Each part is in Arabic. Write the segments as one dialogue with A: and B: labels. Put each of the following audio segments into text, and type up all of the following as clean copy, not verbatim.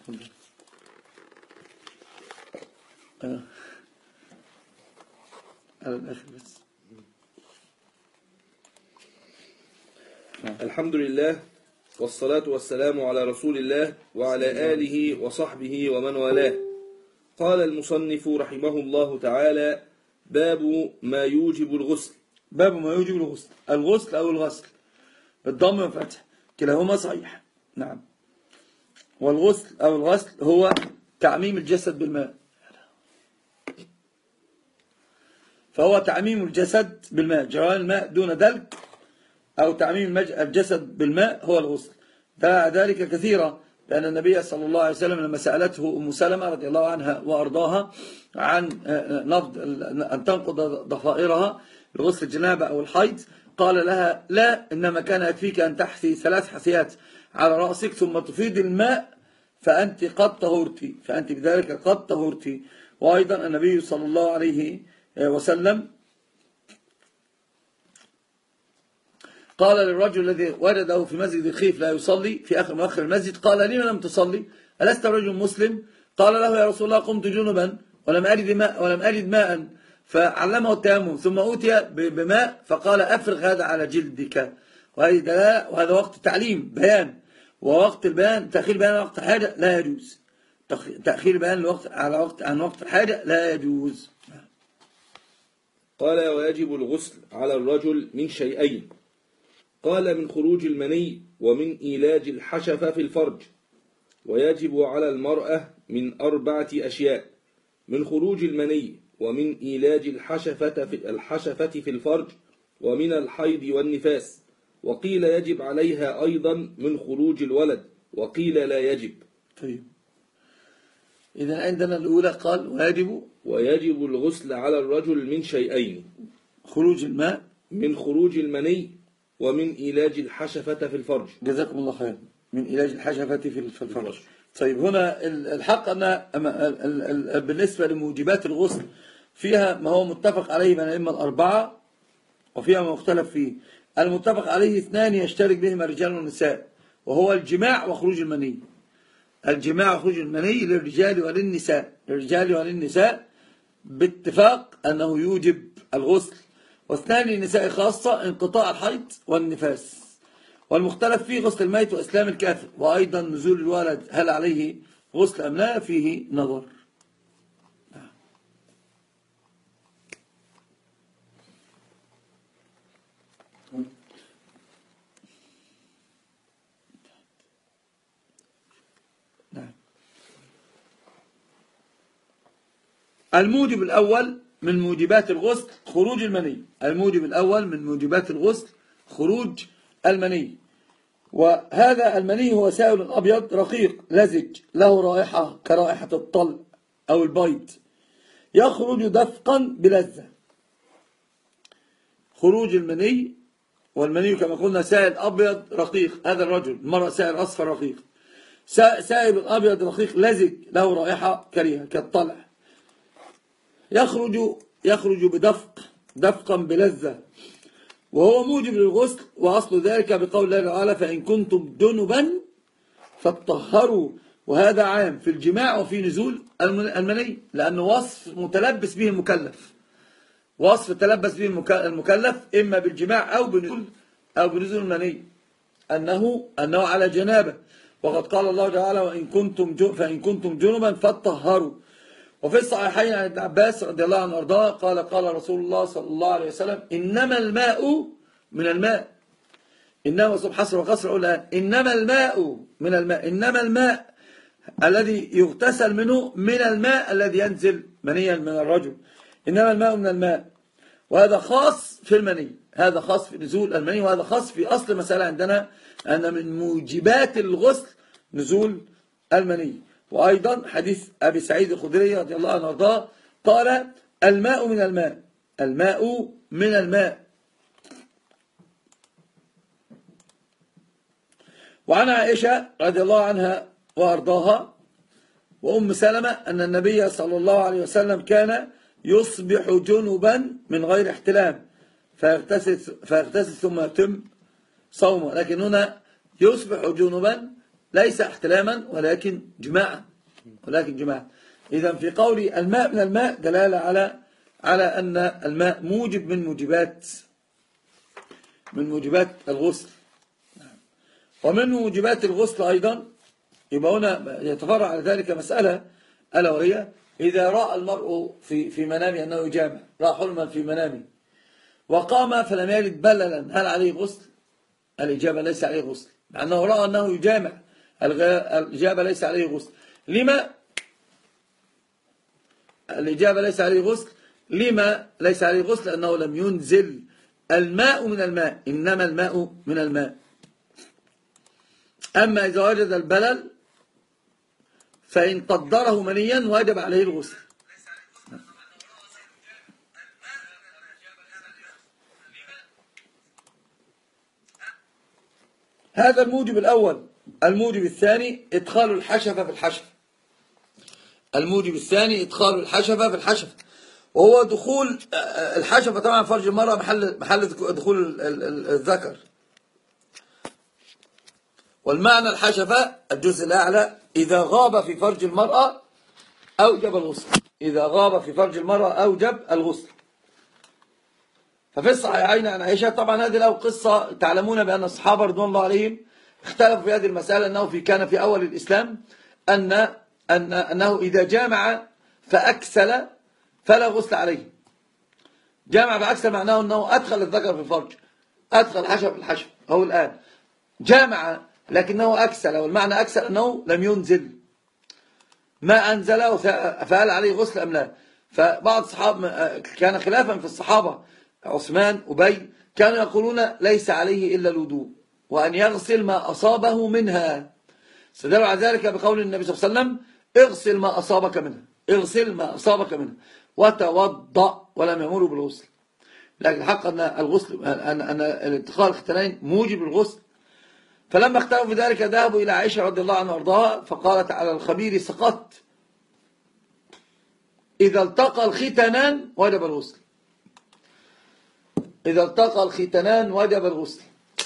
A: على الآخر بس.
B: الحمد لله والصلاة والسلام على رسول الله وعلى آله وصحبه ومن والاه. قال المصنف رحمه الله تعالى: باب ما يوجب الغسل.
A: باب ما يوجب الغسل، الغسل أو الغسل بالضم والفتح كلاهما صحيح. نعم. والغسل أو الغسل هو تعميم الجسد بالماء، فهو تعميم الجسد بالماء، جريان الماء دون دلك، أو تعميم الجسد بالماء هو الغسل. دعا ذلك كثيرا، لأن النبي صلى الله عليه وسلم لما سألته أم سلمة رضي الله عنها وأرضاها عن نفض أن تنقض ضفائرها لغسل الجنابة أو الحيض، قال لها: لا، إنما كان يكفيك أن تحثي 3 حثيات على رأسك ثم تفيض الماء فأنت قد طهرتي، فأنت بذلك قد طهرتي. وأيضا النبي صلى الله عليه وسلم قال للرجل الذي وجده في مسجد الخيف لا يصلي في آخر مؤخر المسجد، قال: لما لم تصلي؟ ألست رجل مسلم؟ قال له: يا رسول الله، قمت جنبا ولم أجد ماء، فعلمه التيمم، ثم أوتي بماء فقال: أفرغ هذا على جلدك. وهذا وقت تعليم بيان، ووقت البيان تأخير البيان عن وقت الحاجة لا يجوز. تأخير البيان عن وقت الحاجة لا يجوز.
B: قال: ويجب الغسل على الرجل من شيئين. قال: من خروج المني ومن إيلاج الحشفة في الفرج. ويجب على المرأة من 4 أشياء: من خروج المني، ومن إيلاج الحشفة في الفرج، ومن الحيض والنفاس. وقيل يجب عليها أيضا من خروج الولد، وقيل لا يجب.
A: طيب، إذا عندنا الأولى قال:
B: ويجب الغسل على الرجل من شيئين:
A: خروج الماء،
B: من خروج المني، ومن إيلاج الحشفة في الفرج.
A: جزاكم الله خير. من إيلاج الحشفة في الفرج. طيب، هنا الحق أن بالنسبة لموجبات الغسل فيها ما هو متفق عليه بين الأئمة ال4، وفيها ما مختلف فيه. المتفق عليه 2 يشترك بهما الرجال والنساء، وهو الجماع وخروج المني. الجماع وخروج المني للرجال وللنساء باتفاق أنه يوجب الغسل. و2 للنساء خاصة: انقطاع الحيض والنفاس. والمختلف فيه غسل الميت وإسلام الكافر، وأيضا نزول الولد هل عليه غسل أم لا، فيه نظر. الموجب الأول من موجبات الغسل خروج المني. الموجب الأول من موجبات الغسل خروج المني. وهذا المني هو سائل أبيض رقيق لزج له رائحة كرائحة الطلق أو البيض، يخرج دفقا بلذة. خروج المني، والمني كما قلنا سائل أبيض رقيق. هذا الرجل، المرأة سائل أصفر رقيق، سائل أبيض رقيق لزج له رائحة كريهة كالطلع، يخرج دفقا بلذة، وهو موجب للغسل. وأصل ذلك بقول الله تعالى: فإن كنتم جنبا فاطهروا. وهذا عام في الجماع وفي نزول المني، لأنه وصف متلبس به المكلف، وصف تلبس به المكلف إما بالجماع أو بنزول المني، أنه على جنابه. وقد قال الله تعالى: فإن كنتم جنبا فاطهروا. وفي الصحيحين عن ابن عباس رضي الله عنه وارضاه قال رسول الله صلى الله عليه وسلم: إنما الماء من الماء. إنما حصر وقصر أقول الآن: إنما الماء من الماء. إنما الماء الذي يغتسل منه من الماء الذي ينزل منيا من الرجل. إنما الماء من الماء. وهذا خاص في المني، هذا خاص في نزول المني، وهذا خاص في أصل مسألة عندنا أن من موجبات الغسل نزول المني. وأيضا حديث أبي سعيد الخدري رضي الله عنه وارضاه قال: الماء من الماء. الماء من الماء. وعن عائشة رضي الله عنها وارضاها وأم سلمة أن النبي صلى الله عليه وسلم كان يصبح جنبا من غير احتلام فيغتسل ثم يتم صومه. لكن هنا يصبح جنبا ليس احتلاما ولكن جماعا. إذا في قولي الماء من الماء دلالة على أن الماء موجب من موجبات الغسل. ومن موجبات الغسل أيضا، يبقى هنا يتفرع على ذلك مسألة، ألا وهي إذا رأى المرء في منامه أنه يجامع، رأى حلما في منامه وقام فلم يجد بللا، هل عليه غسل؟ الإجابة ليس عليه غسل، مع أنه رأى أنه يجامع. الإجابة ليس عليه غسل. لما؟ الإجابة ليس عليه غسل. لما ليس عليه غسل؟ لأنه لم ينزل الماء من الماء، إنما الماء من الماء. أما إذا وجد البلل فإن قدره منيا وجب عليه الغسل. هذا الموجب الأول. الموجب الثاني إدخال الحشفة في الحشفة. الموجب الثاني إدخال الحشفة في الحشفة، وهو دخول الحشفة طبعا فرج المرأة محل دخول الذكر. والمعنى الحشفة الجزء الأعلى إذا غاب في فرج المرأة أوجب الغسل. إذا غاب في فرج المرأة أوجب الغسل. ففي الصحيحين عن عائشة، طبعا هذه له قصة، تعلمون بأن الصحابة رضوان الله عليهم اختلفوا في هذه المسألة، أنه كان في أول الإسلام أنه إذا جامع فأكسل فلا غسل عليه. جامع فأكسل معناه أنه أدخل الذكر في الفرج، أدخل الحشف في الحشف. هو الآن جامع لكنه أكسل، والمعنى أكسل أنه لم ينزل، ما أنزل فهل عليه غسل أم لا. فبعض الصحابة كان خلافا في الصحابة، عثمان أبي كانوا يقولون ليس عليه إلا الوضوء وأن يغسل ما أصابه منها. استدلوا على ذلك بقول النبي صلى الله عليه وسلم اغسل ما أصابك منها، اغسل ما أصابك منها وتوضأ، ولم يأمروا بالغسل. لكن الحق أن الغسل أن الاتخاذ الختانين موجب للغسل. فلما اختلفوا في ذلك ذهبوا إلى عائشة رضي الله عنها وارضاها فقالت على الخبير سقط، إذا التقى الختانان وجب الغسل. إذا التقى الختانان وجب الغسل.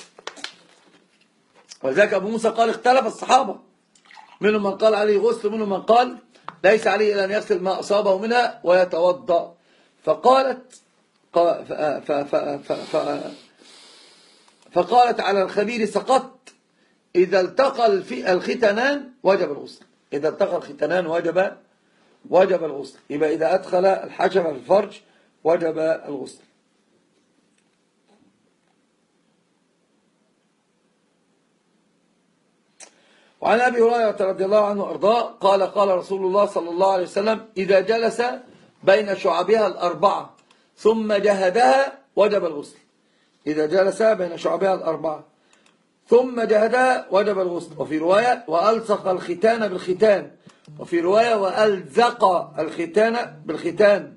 A: ولذلك أبو موسى قال اختلف الصحابة، منهم من قال عليه غسل ومنهم من قال ليس عليه إلا أن يغسل ما أصابه منها ويتوضأ. فقالت على الخبير سقط، إذا التقى الختانان وجب الغسل. إذا التقى الختانان وجب الغسل. يبقى إذا أدخل الحشفة في الفرج وجب الغسل. وعن أبي هريرة رضي الله عنه وأرضاه قال قال رسول الله صلى الله عليه وسلم إذا جلس بين شعبها الأربعة ثم جهدها وجب الغسل. إذا جلس بين شعبها الأربعة ثم جهدها وجب الغسل. وفي رواية وألصق الختان بالختان، وفي رواية وألزق الختان بالختان.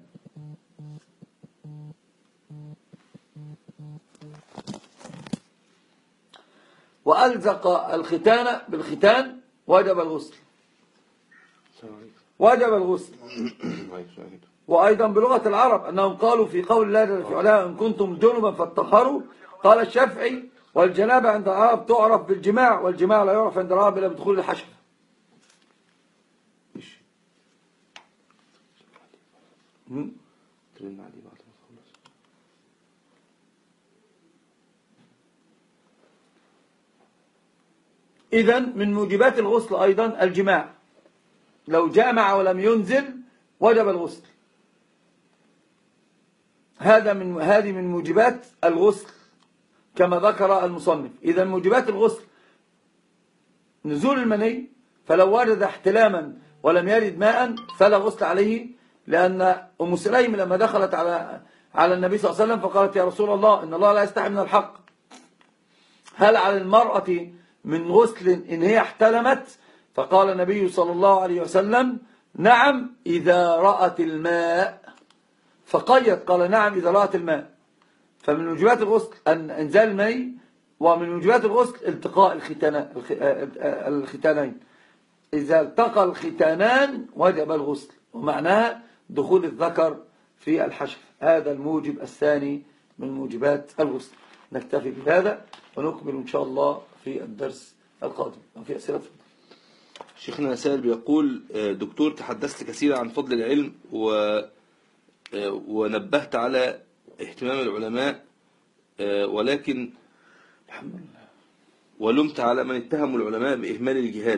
A: وألزق الختان بالختان وجب الغسل. وجب الغسل. وأيضا بلغة العرب أنهم قالوا في قول الله جل في علاه إن كنتم جنبا فاتطهروا، قال الشافعي والجنابة عند العرب تعرف بالجماع، والجماع لا يعرف عند العرب إلا بدخول الحشف. إذن من موجبات الغسل أيضا الجماع، لو جامع ولم ينزل وجب الغسل. هذه من موجبات الغسل كما ذكر المصنف. إذا موجبات الغسل نزول المني، فلو وجد احتلاما ولم يرد ماء فلا غسل عليه، لأن أم سليم لما دخلت على النبي صلى الله عليه وسلم فقالت يا رسول الله إن الله لا يستحي من الحق، هل على المرأة من غسل إن هي احتلمت؟ فقال النبي صلى الله عليه وسلم نعم إذا رأت الماء، فقيد قال نعم إذا رأت الماء. فمن موجبات الغسل أن إنزال الماء، ومن موجبات الغسل التقاء الختانين. إذا التقى الختانان وجب الغسل، ومعناها دخول الذكر في الحشف. هذا الموجب الثاني من موجبات الغسل. نكتفي بهذا ونكمل إن شاء الله في الدرس القادم. في أسئلة؟
B: شيخنا سائل بيقول دكتور، تحدثت كثيرا عن فضل العلم ونبهت على اهتمام العلماء، ولكن
A: الحمد لله.
B: ولمت على من اتهموا العلماء بإهمال الجهاد.